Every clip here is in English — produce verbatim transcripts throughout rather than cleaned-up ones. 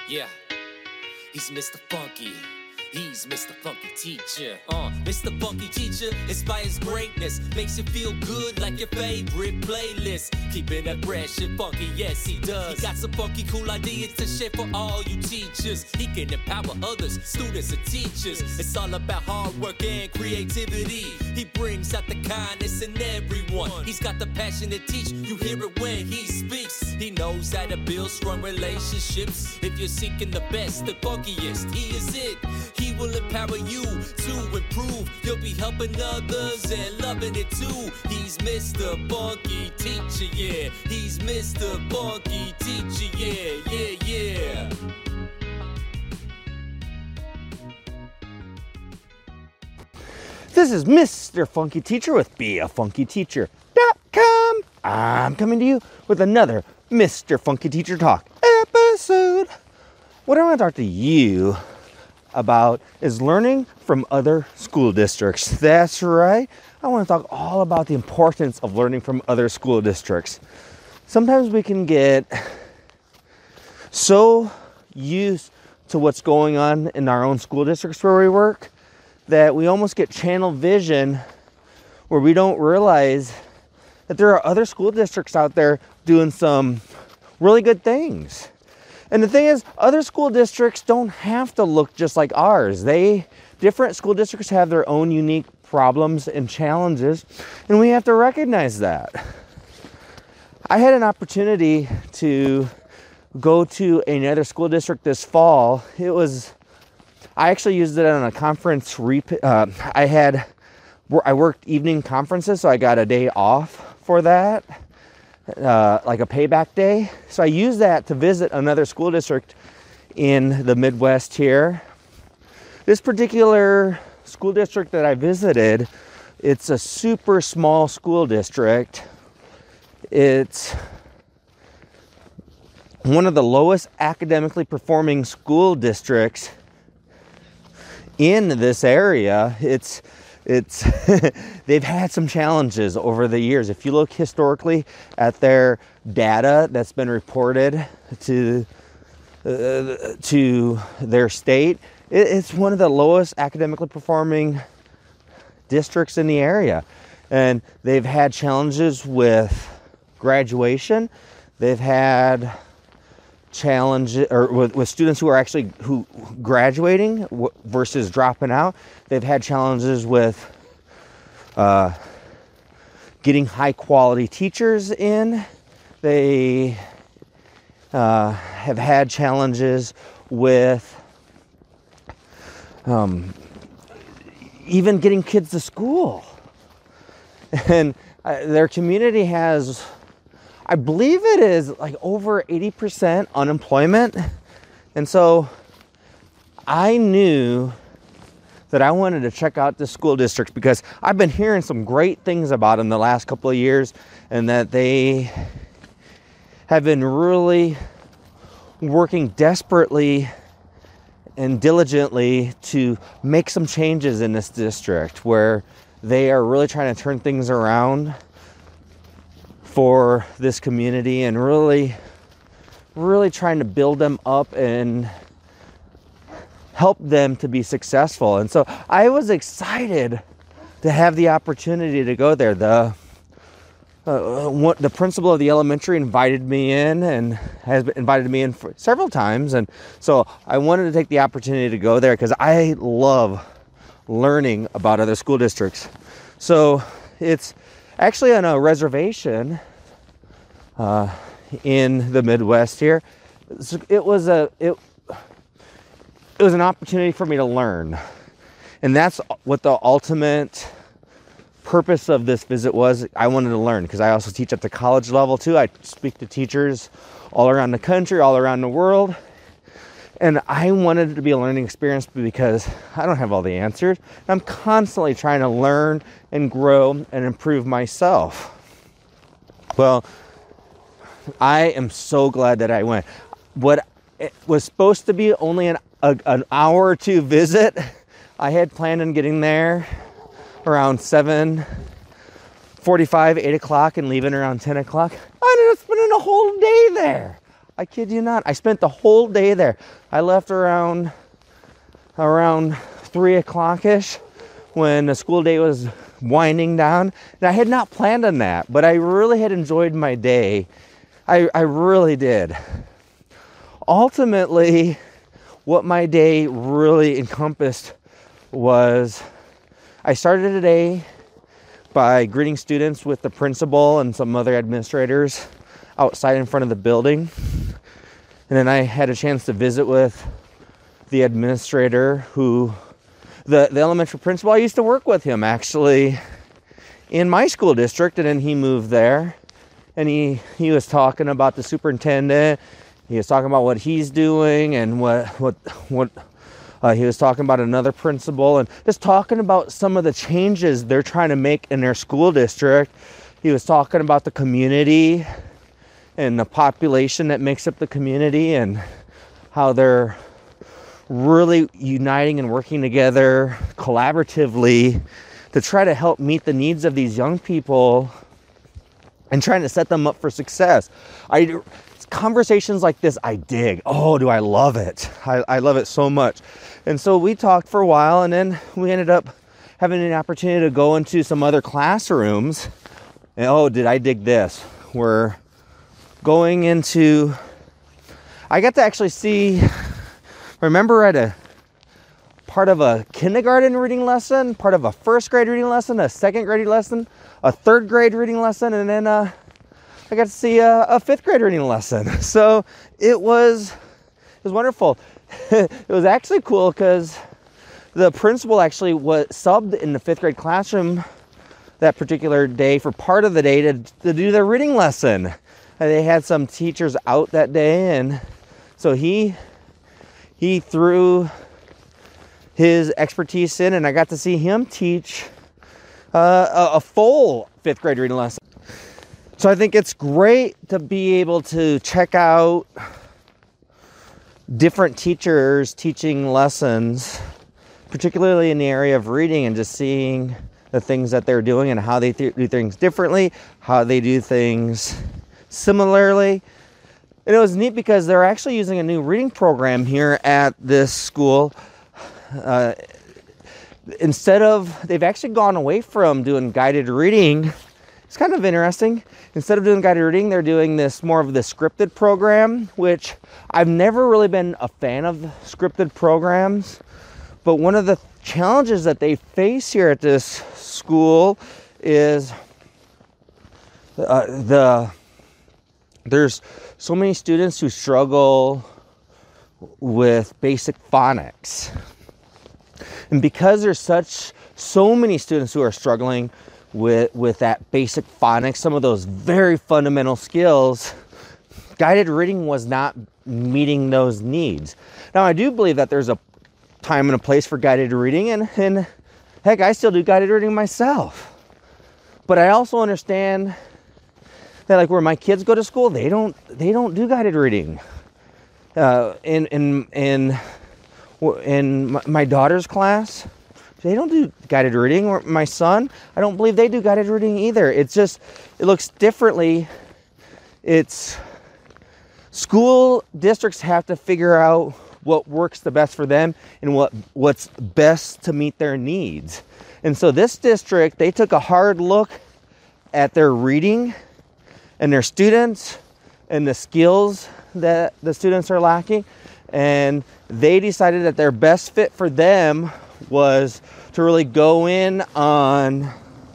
Yeah, he's Mister Funky. He's Mister Funky Teacher. Uh, Mister Funky Teacher inspires greatness, makes you feel good like your favorite playlist. Keeping it fresh and funky, yes he does. He got some funky cool ideas to share for all you teachers. He can empower others, students and teachers. It's all about hard work and creativity. He brings out the kindness in everyone. He's got the passion to teach, you hear it when he speaks. He knows how to build strong relationships. If you're seeking the best, the funkiest, he is it. He will empower you to improve. You'll be helping others and loving it too. He's Mister Funky Teacher, yeah. He's Mister Funky Teacher, yeah, yeah, yeah. This is Mister Funky Teacher with be a funky teacher dot com. I'm coming to you with another Mister Funky Teacher Talk episode. What I want to talk to you about is learning from other school districts. That's right. I want to talk all about the importance of learning from other school districts. Sometimes we can get so used to what's going on in our own school districts where we work that we almost get channel vision where we don't realize that there are other school districts out there doing some really good things. And the thing is, other school districts don't have to look just like ours. They, different school districts have their own unique problems and challenges, and we have to recognize that. I had an opportunity to go to another school district this fall. It was, I actually used it on a conference, rep- uh, I had, I worked evening conferences, so I got a day off for that. Uh, like a payback day. So I used that to visit another school district in the Midwest here. This particular school district that I visited, it's a super small school district. It's one of the lowest academically performing school districts in this area. It's It's they've had some challenges over the years. If you look historically at their data that's been reported to uh, to their state, it, it's one of the lowest academically performing districts in the area, and they've had challenges with graduation. They've had challenges or with, with students who are actually who graduating w- versus dropping out. They've had challenges with uh, getting high quality teachers in. They uh, have had challenges with um, even getting kids to school. And uh, their community has, I believe it is like over eighty percent unemployment. And so I knew that I wanted to check out the school district because I've been hearing some great things about them the last couple of years, and that they have been really working desperately and diligently to make some changes in this district where they are really trying to turn things around for this community and really, really trying to build them up and help them to be successful. And so I was excited to have the opportunity to go there. The uh, what, the principal of the elementary invited me in and has invited me in for several times. And so I wanted to take the opportunity to go there because I love learning about other school districts. So it's actually on a reservation uh, in the Midwest here. It was a it, it was an opportunity for me to learn, and that's what the ultimate purpose of this visit was. I wanted to learn because I also teach at the college level too. I speak to teachers all around the country, all around the world, and I wanted it to be a learning experience because I don't have all the answers. I'm constantly trying to learn and grow and improve myself. Well, I am so glad that I went. What it was supposed to be only an, a, an hour or two visit, I had planned on getting there around seven forty-five, eight o'clock and leaving around ten o'clock. I ended up spending a whole day there. I kid you not. I spent the whole day there. I left around around three o'clock-ish when the school day was winding down. And I had not planned on that, but I really had enjoyed my day. I, I really did. Ultimately, what my day really encompassed was I started the day by greeting students with the principal and some other administrators outside in front of the building. And then I had a chance to visit with the administrator who, the, the elementary principal, I used to work with him actually in my school district, and then he moved there. And he, he was talking about the superintendent. He was talking about what he's doing and what, what, what, Uh, he was talking about another principal and just talking about some of the changes they're trying to make in their school district. He was talking about the community and the population that makes up the community and how they're really uniting and working together collaboratively to try to help meet the needs of these young people and trying to set them up for success. I Conversations like this, I dig. Oh, do I love it. I, I love it so much. And so we talked for a while, and then we ended up having an opportunity to go into some other classrooms. And oh, did I dig this. We're going into, I got to actually see, remember at a part of a kindergarten reading lesson, part of a first grade reading lesson, a second grade lesson, a third grade reading lesson, and then uh I got to see a, a fifth grade reading lesson. So it was, it was wonderful. It was actually cool because the principal actually was subbed in the fifth grade classroom that particular day for part of the day to, to do their reading lesson. And they had some teachers out that day, and so he he threw his expertise in, and I got to see him teach uh, a, a full fifth grade reading lesson. So I think it's great to be able to check out different teachers teaching lessons, particularly in the area of reading, and just seeing the things that they're doing and how they th- do things differently, how they do things similarly. And it was neat because they're actually using a new reading program here at this school. Uh, instead of, they've actually gone away from doing guided reading. It's kind of interesting. Instead of doing guided reading, they're doing this more of the scripted program, which I've never really been a fan of scripted programs. But one of the challenges that they face here at this school is uh, the there's so many students who struggle with basic phonics. And because there's such so many students who are struggling with with that basic phonics, some of those very fundamental skills, guided reading was not meeting those needs. Now, I do believe that there's a time and a place for guided reading, and, and heck, I still do guided reading myself. But I also understand that, like, where my kids go to school, they don't they don't do guided reading. Uh, in in in in my daughter's class, they don't do guided reading. Or my son, I don't believe they do guided reading either. It's just, it looks differently. It's, school districts have to figure out what works the best for them and what what's best to meet their needs. And so this district, they took a hard look at their reading and their students and the skills that the students are lacking. And they decided that their best fit for them was to really go in on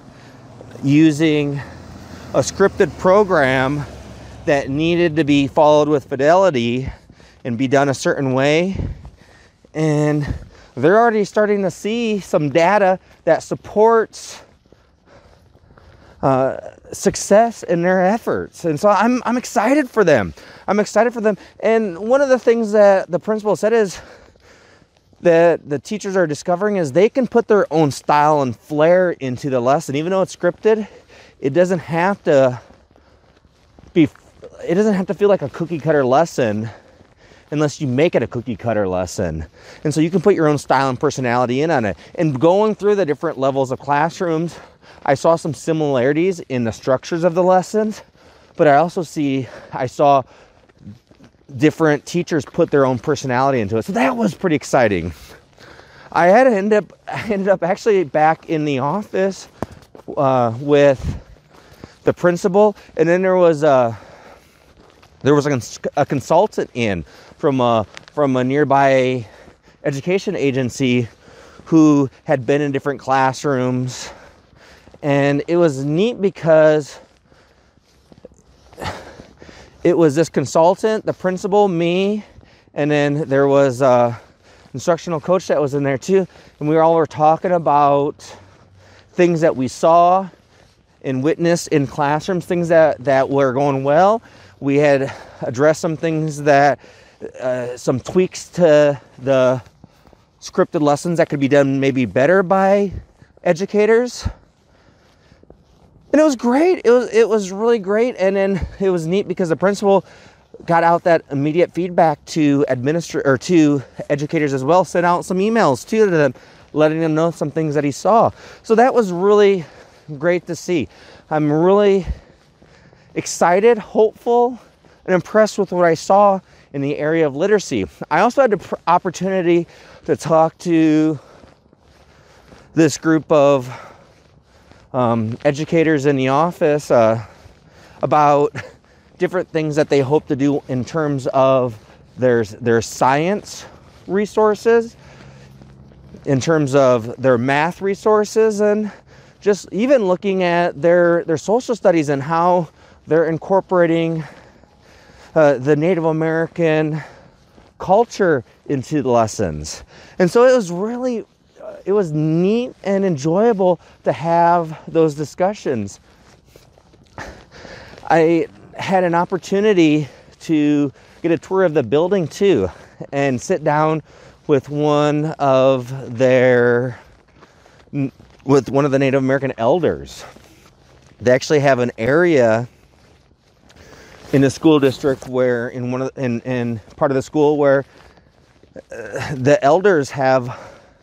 using a scripted program that needed to be followed with fidelity and be done a certain way. And they're already starting to see some data that supports uh, success in their efforts. And so I'm I'm excited for them. I'm excited for them. And one of the things that the principal said is that the teachers are discovering is they can put their own style and flair into the lesson. Even though it's scripted, it doesn't have to be, it doesn't have to feel like a cookie cutter lesson unless you make it a cookie cutter lesson. And so you can put your own style and personality in on it. And going through the different levels of classrooms, I saw some similarities in the structures of the lessons, but I also see, I saw different teachers put their own personality into it. So that was pretty exciting. I had to end up, I ended up actually back in the office uh, with the principal, and then there was a there was a, cons- a consultant in from a from a nearby education agency who had been in different classrooms, and it was neat because it was this consultant, the principal, me, and then there was a instructional coach that was in there too, and we all were talking about things that we saw and witnessed in classrooms, things that, that were going well. We had addressed some things that, uh, some tweaks to the scripted lessons that could be done maybe better by educators. And it was great. It was it was really great. And then it was neat because the principal got out that immediate feedback to administr or to educators as well, sent out some emails to them, letting them know some things that he saw. So that was really great to see. I'm really excited, hopeful, and impressed with what I saw in the area of literacy. I also had the pr- opportunity to talk to this group of um, educators in the office uh, about different things that they hope to do in terms of their, their science resources, in terms of their math resources, and just even looking at their, their social studies and how they're incorporating uh, the Native American culture into the lessons. And so it was really, uh, it was neat and enjoyable to have those discussions. I had an opportunity to get a tour of the building too, and sit down with one of their, with one of the Native American elders. They actually have an area in the school district where, in one of the, in, in part of the school where uh, the elders have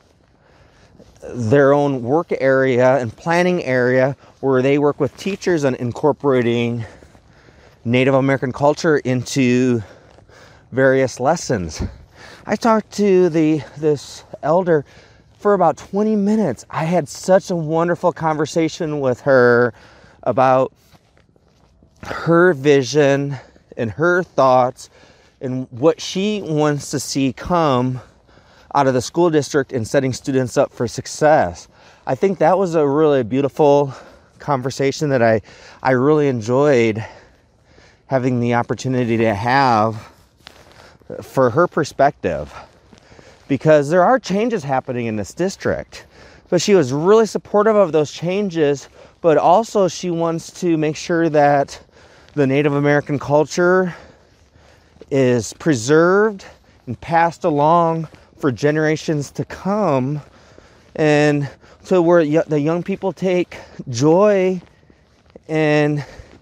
their own work area and planning area where they work with teachers on incorporating Native American culture into various lessons. I talked to the this elder for about twenty minutes. I had such a wonderful conversation with her about her vision and her thoughts and what she wants to see come out of the school district and setting students up for success. I think that was a really beautiful conversation that I, I really enjoyed having the opportunity to have for her perspective, because there are changes happening in this district, but she was really supportive of those changes, but also she wants to make sure that the Native American culture is preserved and passed along for generations to come, and so where the young people take joy and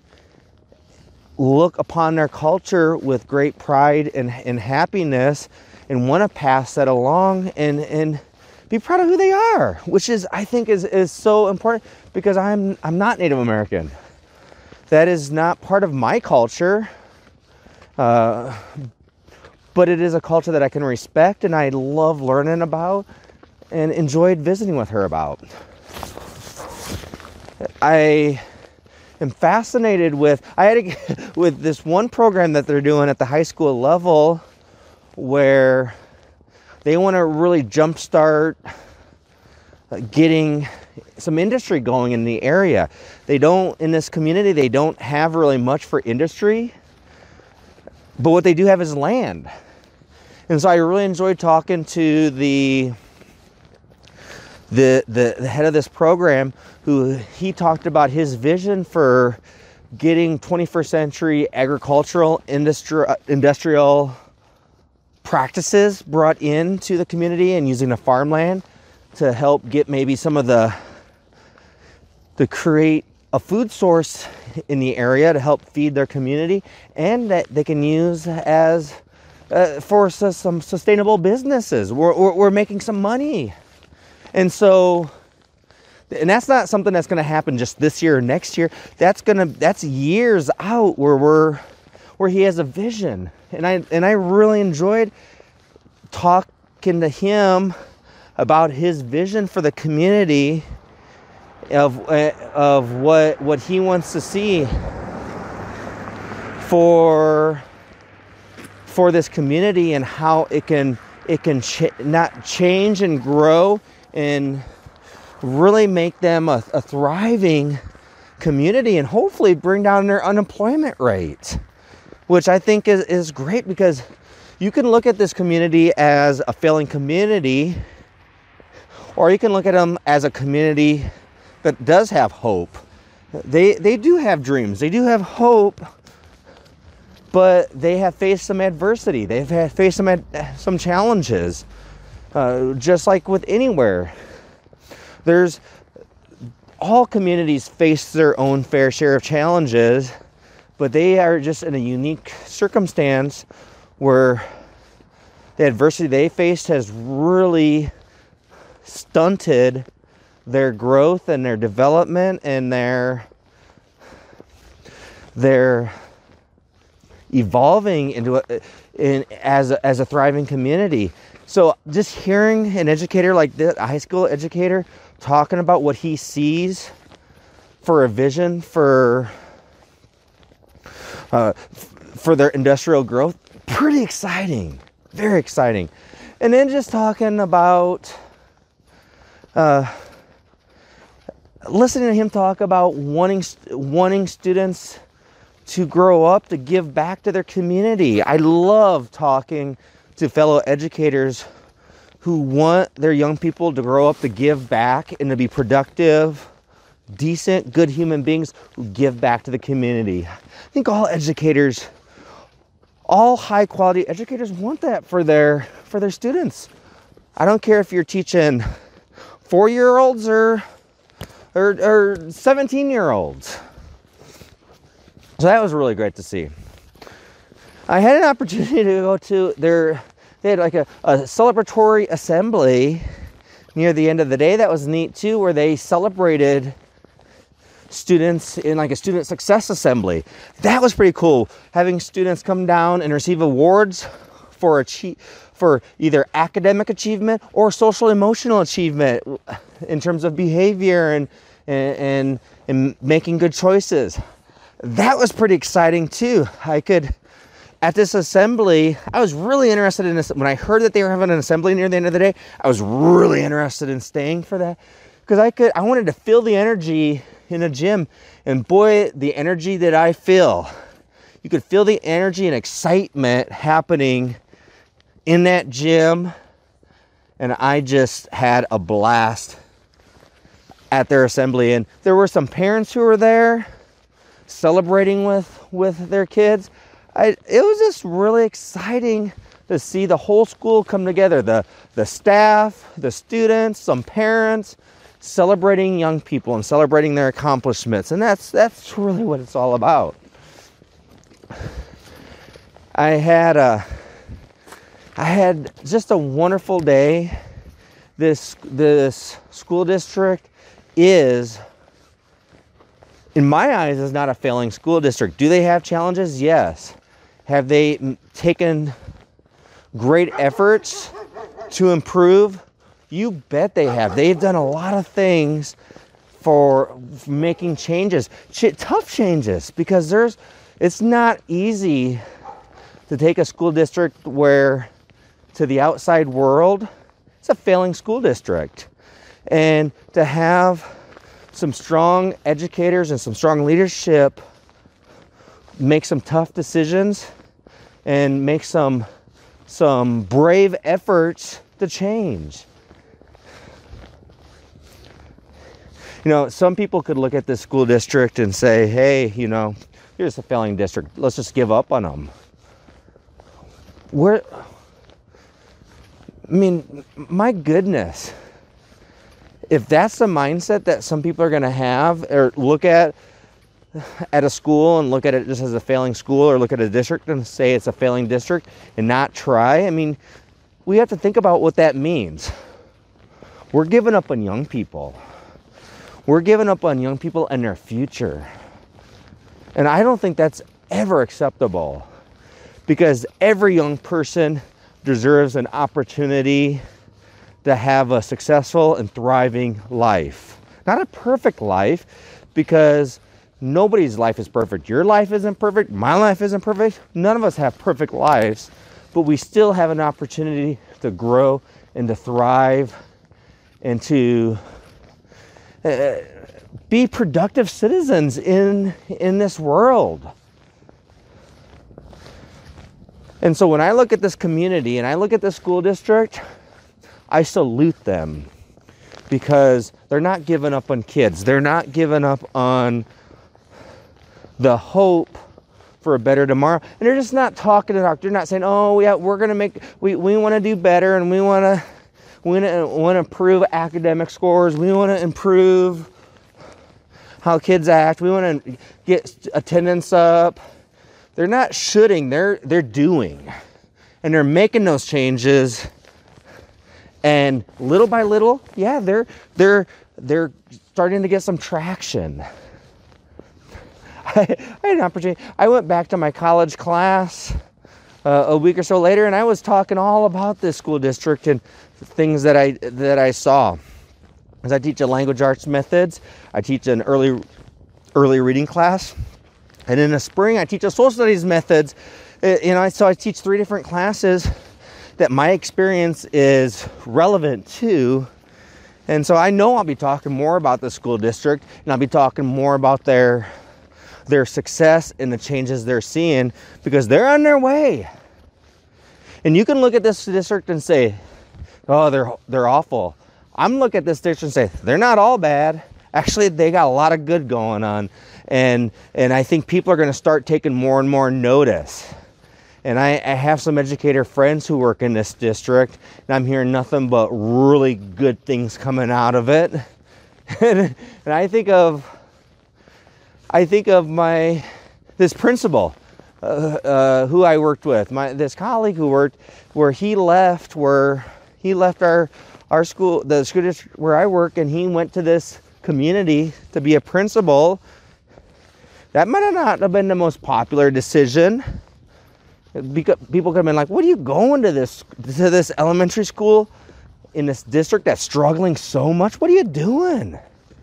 look upon their culture with great pride and, and happiness, and want to pass that along and, and be proud of who they are, which is, I think, is, is so important, because I'm I'm not Native American. That is not part of my culture, uh, but it is a culture that I can respect and I love learning about and enjoyed visiting with her about. I am fascinated with, I had a, with this one program that they're doing at the high school level where they want to really jumpstart getting some industry going in the area. They don't, in this community, they don't have really much for industry, but what they do have is land. And so I really enjoyed talking to the the the, the head of this program, who he talked about his vision for getting twenty-first century agricultural industri- industrial practices brought into the community, and using the farmland to help get maybe some of the to create a food source in the area to help feed their community, and that they can use as uh, for su- some sustainable businesses. We're, we're, we're making some money. And so, and that's not something that's going to happen just this year or next year. That's going to, that's years out where we're, where he has a vision. And I and I really enjoyed talking to him about his vision for the community of uh, of what what he wants to see for for this community, and how it can it can ch- not change and grow and really make them a, a thriving community, and hopefully bring down their unemployment rate, which I think is, is great, because you can look at this community as a failing community, or you can look at them as a community that does have hope. They they do have dreams, they do have hope, but they have faced some adversity. They've had faced some ad, some challenges, uh, just like with anywhere. There's all communities face their own fair share of challenges, but they are just in a unique circumstance where the adversity they faced has really stunted their growth and their development and their their evolving into a, in as a, as a thriving community. So just hearing an educator like this, a high school educator, talking about what he sees for a vision for uh, for their industrial growth, pretty exciting, very exciting. And then just talking about uh, listening to him talk about wanting wanting students to grow up to give back to their community. I love talking to fellow educators who want their young people to grow up to give back and to be productive, decent, good human beings who give back to the community. I think all educators, all high quality educators want that for their for their students. I don't care if you're teaching four-year-olds or or, or seventeen-year-olds. So that was really great to see. I had an opportunity to go to their, they had like a, a celebratory assembly near the end of the day. That was neat too, where they celebrated students in like a student success assembly. That was pretty cool. Having students come down and receive awards for achieve, for either academic achievement or social emotional achievement in terms of behavior and, and, and, and making good choices. That was pretty exciting too. I could, at this assembly, I was really interested in this. When I heard that they were having an assembly near the end of the day, I was really interested in staying for that, because I could, I wanted to feel the energy in a gym, and boy, the energy that I feel, you could feel the energy and excitement happening in that gym, and I just had a blast at their assembly. And there were some parents who were there celebrating with with their kids. I, it was just really exciting to see the whole school come together, the the staff, the students, some parents, celebrating young people and celebrating their accomplishments. And that's that's really what it's all about. I had a I had just a wonderful day. This this school district is, in my eyes, is not a failing school district. Do they have challenges? Yes. Have they m- taken great efforts to improve? You bet they have. They've done a lot of things for making changes, Ch- tough changes, because there's, it's not easy to take a school district where, to the outside world, it's a failing school district. And to have some strong educators and some strong leadership make some tough decisions and make some some brave efforts to change. You know, some people could look at this school district and say, hey, you know, you're just a failing district. Let's just give up on them. Where, I mean, my goodness. If that's the mindset that some people are going to have, or look at at a school and look at it just as a failing school, or look at a district and say it's a failing district and not try, I mean, we have to think about what that means. We're giving up on young people. We're giving up on young people and their future. And I don't think that's ever acceptable, because every young person deserves an opportunity to have a successful and thriving life. Not a perfect life, because nobody's life is perfect. Your life isn't perfect. My life isn't perfect. None of us have perfect lives, but we still have an opportunity to grow and to thrive and to uh, be productive citizens in, in this world. And so when I look at this community and I look at this school district, I salute them, because they're not giving up on kids. They're not giving up on the hope for a better tomorrow. And they're just not talking to talk. They're not saying, oh, yeah, we're going to make, we, we want to do better, and we want to, we want to improve academic scores. We want to improve how kids act. We want to get attendance up. They're not shoulding, they're, they're doing. And they're making those changes. And little by little, yeah, they're they're they're starting to get some traction. I, I had an opportunity. I went back to my college class uh, a week or so later, and I was talking all about this school district and things that I that I saw. As I teach a language arts methods, I teach an early early reading class, and in the spring I teach a social studies methods. You know, so I teach three different classes that my experience is relevant to. And so I know I'll be talking more about the school district, and I'll be talking more about their their success and the changes they're seeing, because they're on their way. And you can look at this district and say, oh, they're they're awful. I'm looking at this district and say, they're not all bad. Actually, they got a lot of good going on. And and I think people are going to start taking more and more notice. And I, I have some educator friends who work in this district, and I'm hearing nothing but really good things coming out of it. and, and I think of, I think of my, this principal uh, uh, who I worked with, my this colleague who worked, where he left, where he left our our school, the school district where I work, and he went to this community to be a principal. That might have not have been the most popular decision. Because people could have been like, what are you going to this to this elementary school in this district that's struggling so much? What are you doing?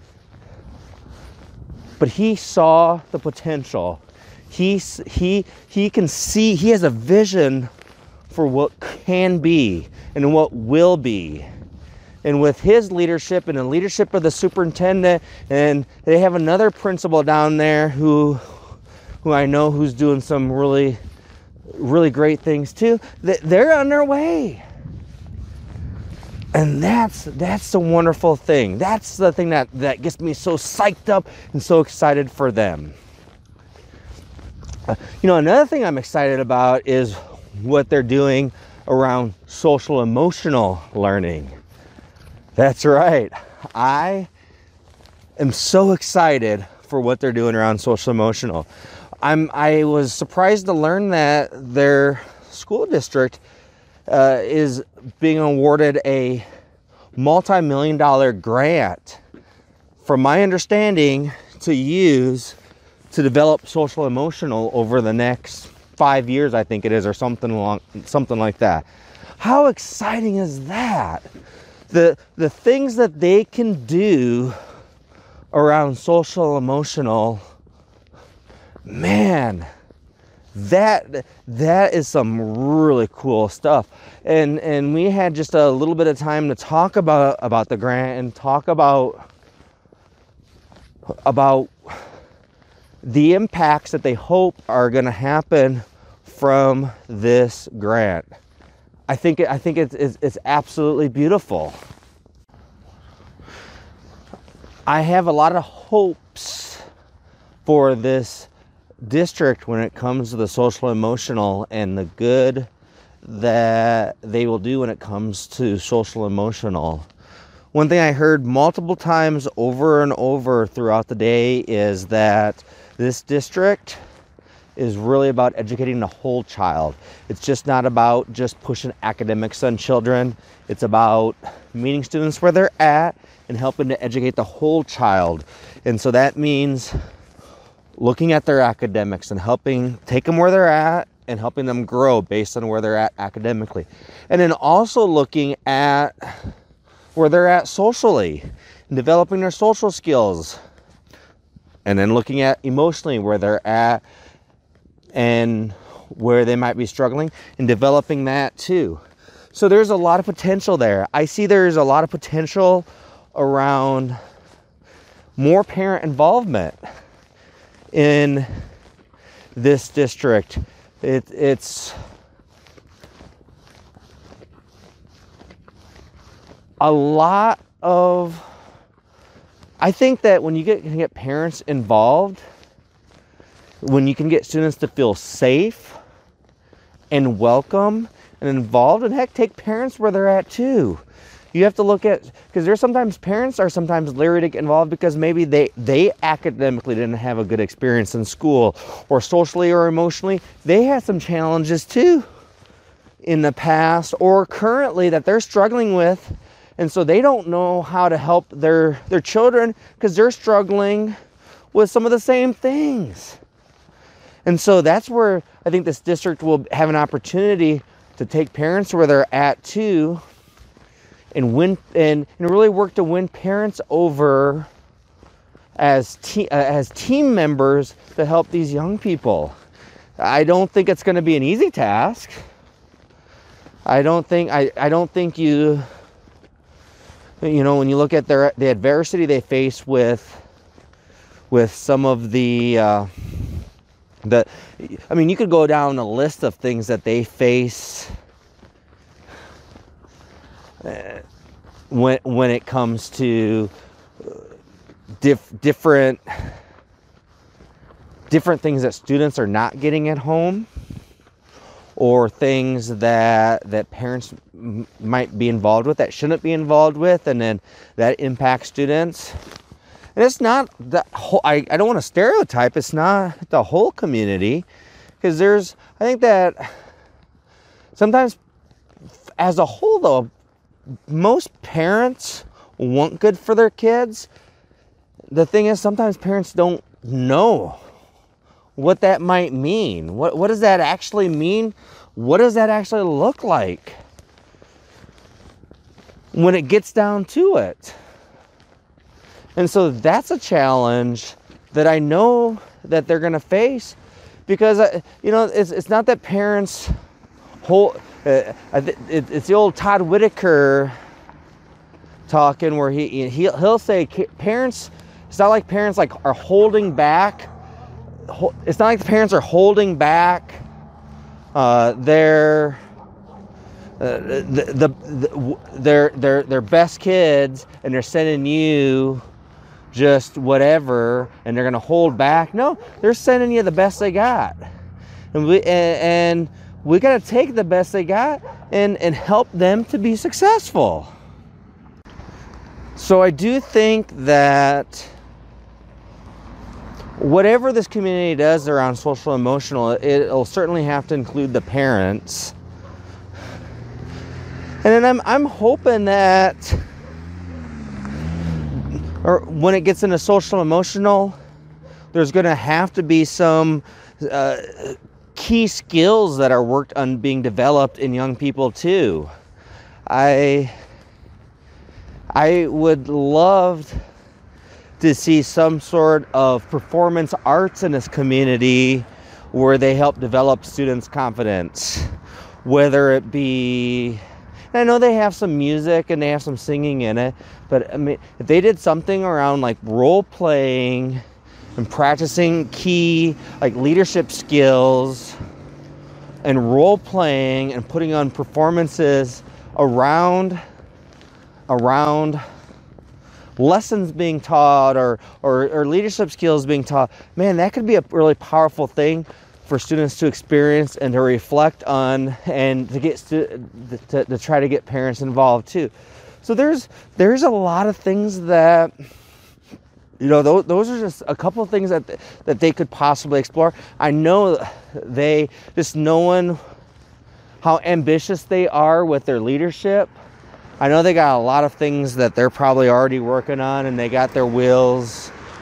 But he saw the potential. He, he, he can see, he has a vision for what can be and what will be. And with his leadership and the leadership of the superintendent, and they have another principal down there who, who I know who's doing some really really great things too. They're on their way. And that's that's the wonderful thing. That's the thing that, that gets me so psyched up and so excited for them. Uh, you know, another thing I'm excited about is what they're doing around social emotional learning. That's right. I am so excited for what they're doing around social emotional. I'm, I was surprised to learn that their school district uh, is being awarded a multi-million dollar grant, from my understanding, to use to develop social emotional over the next five years, I think it is, or something along, something like that. How exciting is that? The, the things that they can do around social emotional, man, that that is some really cool stuff. And and we had just a little bit of time to talk about about the grant and talk about about the impacts that they hope are going to happen from this grant. I think I think it's it's, it's absolutely beautiful. I have a lot of hopes for this district when it comes to the social emotional and the good that they will do when it comes to social emotional. One thing I heard multiple times over and over throughout the day is that this district is really about educating the whole child. It's just not about just pushing academics on children. It's about meeting students where they're at and helping to educate the whole child. And so that means looking at their academics and helping take them where they're at and helping them grow based on where they're at academically. And then also looking at where they're at socially and developing their social skills. And then looking at emotionally where they're at and where they might be struggling and developing that too. So there's a lot of potential there. I see there's a lot of potential around more parent involvement in this district. It, it's a lot of, I think that when you get, can get parents involved, when you can get students to feel safe and welcome and involved, and heck, take parents where they're at too. You have to look at, because there's sometimes parents are sometimes leery to get involved because maybe they, they academically didn't have a good experience in school, or socially or emotionally. They had some challenges too in the past or currently that they're struggling with. And so they don't know how to help their, their children because they're struggling with some of the same things. And so that's where I think this district will have an opportunity to take parents where they're at too, and win and, and really work to win parents over as te- uh, as team members to help these young people. I don't think it's going to be an easy task. I don't think I, I don't think you you know when you look at their the adversity they face with with some of the uh, the I mean you could go down a list of things that they face when when it comes to diff, different different things that students are not getting at home, or things that that parents m- might be involved with that shouldn't be involved with, and then that impacts students. And it's not the whole, I, I don't want to stereotype, it's not the whole community, because there's, I think that sometimes as a whole though, most parents want good for their kids. The thing is, sometimes parents don't know what that might mean. What what does that actually mean? What does that actually look like when it gets down to it? And so that's a challenge that I know that they're going to face, because uh, you know it's it's not that parents hold. Uh, it's the old Todd Whitaker talking where he he'll, he'll say parents. It's not like parents like are holding back. It's not like the parents are holding back uh, their uh, the, the, the their their their best kids, and they're sending you just whatever, and they're gonna hold back. No, they're sending you the best they got, and we and. and we got to take the best they got and, and help them to be successful. So I do think that whatever this community does around social emotional, it'll certainly have to include the parents. And then I'm I'm hoping that, or when it gets into social emotional, there's going to have to be some uh, key skills that are worked on being developed in young people too. I I would love to see some sort of performance arts in this community where they help develop students' confidence, whether it be, I know they have some music and they have some singing in it, but I mean, if they did something around like role playing and practicing key like leadership skills and role playing and putting on performances around around lessons being taught, or, or or leadership skills being taught, man, that could be a really powerful thing for students to experience and to reflect on, and to get stu- to, to try to get parents involved too. So there's there's a lot of things that, you know, those, those are just a couple of things that that they could possibly explore. I know they, just knowing how ambitious they are with their leadership, I know they got a lot of things that they're probably already working on, and they got their wheels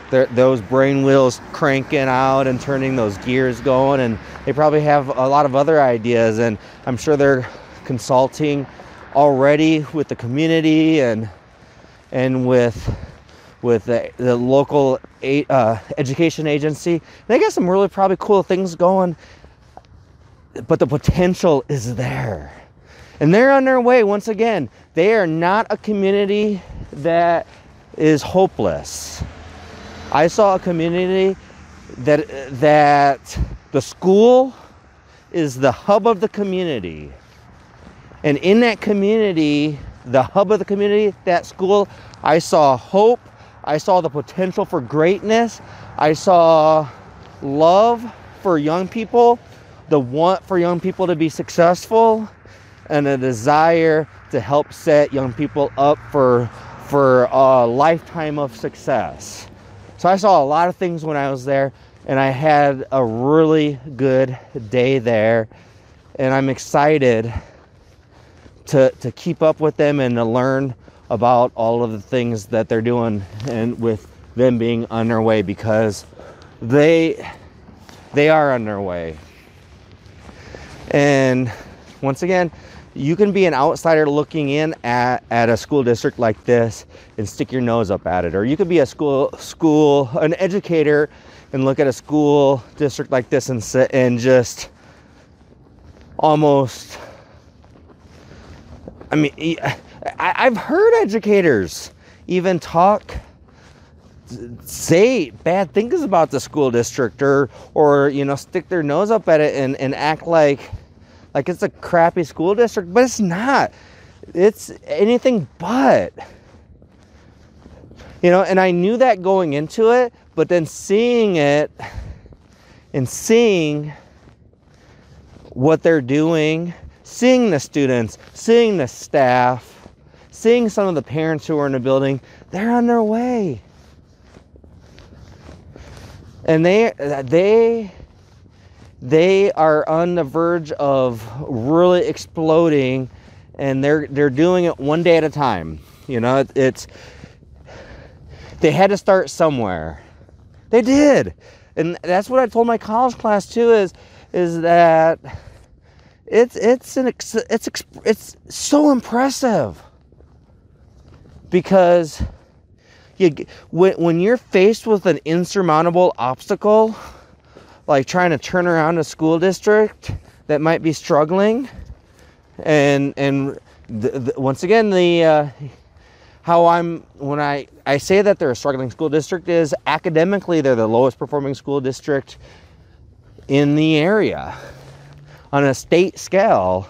those brain wheels cranking out and turning those gears going, and they probably have a lot of other ideas, and I'm sure they're consulting already with the community and and with with the, the local uh, education agency. They got some really probably cool things going, but the potential is there. And they're on their way. Once again, they are not a community that is hopeless. I saw a community that that the school is the hub of the community. And in that community, the hub of the community, that school, I saw hope. I saw the potential for greatness. I saw love for young people, the want for young people to be successful, and a desire to help set young people up for, for a lifetime of success. So I saw a lot of things when I was there, and I had a really good day there. And I'm excited to, to keep up with them and to learn about all of the things that they're doing, and with them being on their way, because they they are on their way. And once again, you can be an outsider looking in at, at a school district like this and stick your nose up at it. Or you could be a school school an educator and look at a school district like this and sit and just almost I mean, I, I've heard educators even talk, say bad things about the school district, or, or you know, stick their nose up at it and, and act like, like it's a crappy school district, but it's not. It's anything but. You know, and I knew that going into it, but then seeing it and seeing what they're doing, seeing the students, seeing the staff, seeing some of the parents who are in the building, they're on their way. And they they they are on the verge of really exploding, and they're they're doing it one day at a time. You know, it, it's they had to start somewhere. They did. And that's what I told my college class too, is is that It's it's an it's it's it's so impressive, because you when when you're faced with an insurmountable obstacle, like trying to turn around a school district that might be struggling, and and the, the, once again the uh, how I'm when I I say that they're a struggling school district is academically they're the lowest performing school district in the area on a state scale.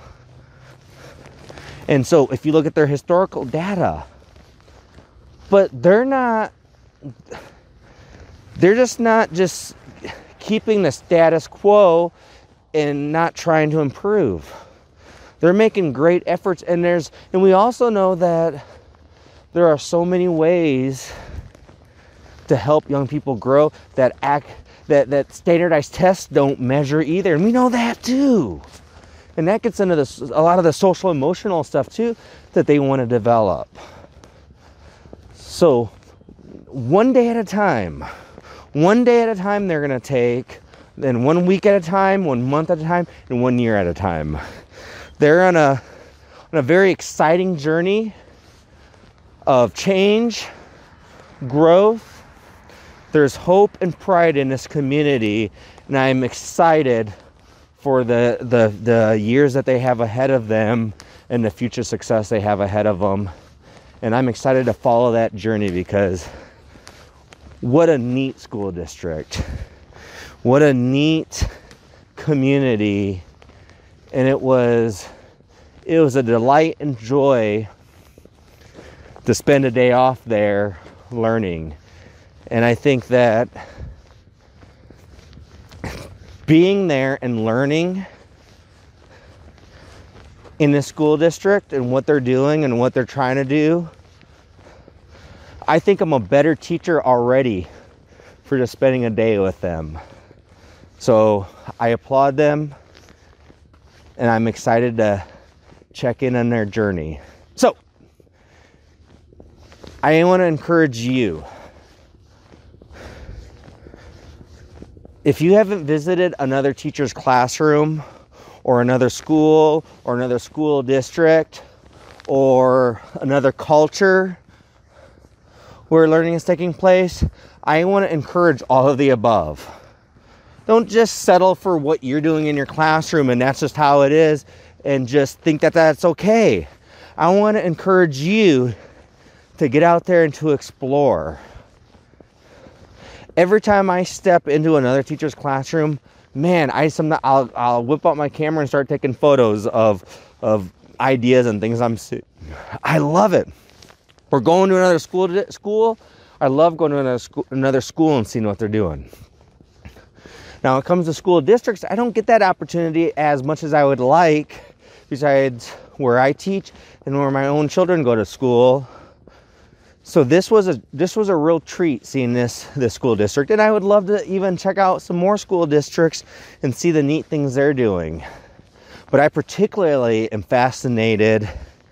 And so if you look at their historical data, but they're not, they're just not just keeping the status quo and not trying to improve. They're making great efforts, and there's, and we also know that there are so many ways to help young people grow that act That, that standardized tests don't measure either. And we know that too. And that gets into this, a lot of the social emotional stuff too that they want to develop. So one day at a time, one day at a time they're going to take, then one week at a time, one month at a time, and one year at a time. They're on a, on a very exciting journey of change, growth. There's hope and pride in this community, and I'm excited for the, the, the years that they have ahead of them and the future success they have ahead of them. And I'm excited to follow that journey, because what a neat school district. What a neat community. And it was, it was a delight and joy to spend a day off there learning. And I think that being there and learning in the school district and what they're doing and what they're trying to do, I think I'm a better teacher already for just spending a day with them. So I applaud them, and I'm excited to check in on their journey. So I want to encourage you If you haven't visited another teacher's classroom or another school or another school district or another culture where learning is taking place, I want to encourage all of the above. Don't just settle for what you're doing in your classroom and that's just how it is and just think that that's okay. I want to encourage you to get out there and to explore. Every time I step into another teacher's classroom, man, I sometimes I'll, I'll whip out my camera and start taking photos of of ideas and things I'm seeing. I love it. We're going to another school. School. I love going to another school, another school and seeing what they're doing. Now, when it comes to school districts, I don't get that opportunity as much as I would like. Besides where I teach and where my own children go to school. So this was a this was a real treat seeing this this school district, and I would love to even check out some more school districts and see the neat things they're doing. But I particularly am fascinated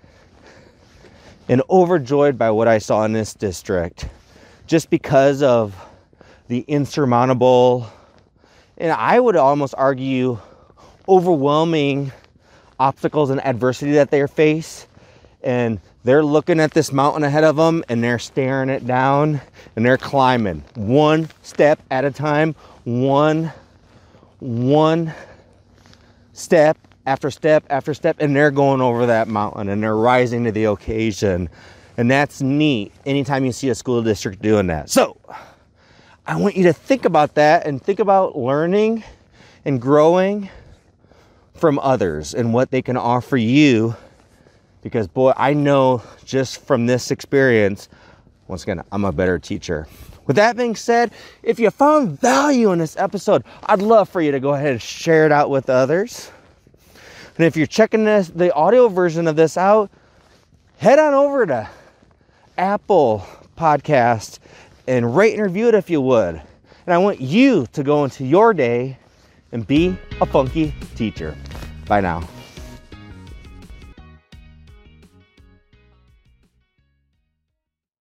and overjoyed by what I saw in this district, just because of the insurmountable, and I would almost argue overwhelming obstacles and adversity that they face. And they're looking at this mountain ahead of them and they're staring it down and they're climbing one step at a time, one, one step after step after step, and they're going over that mountain and they're rising to the occasion. And that's neat anytime you see a school district doing that. So I want you to think about that and think about learning and growing from others and what they can offer you. Because, boy, I know just from this experience, once again, I'm a better teacher. With that being said, if you found value in this episode, I'd love for you to go ahead and share it out with others. And if you're checking this, the audio version of this out, head on over to Apple Podcast and rate and review it if you would. And I want you to go into your day and be a funky teacher. Bye now.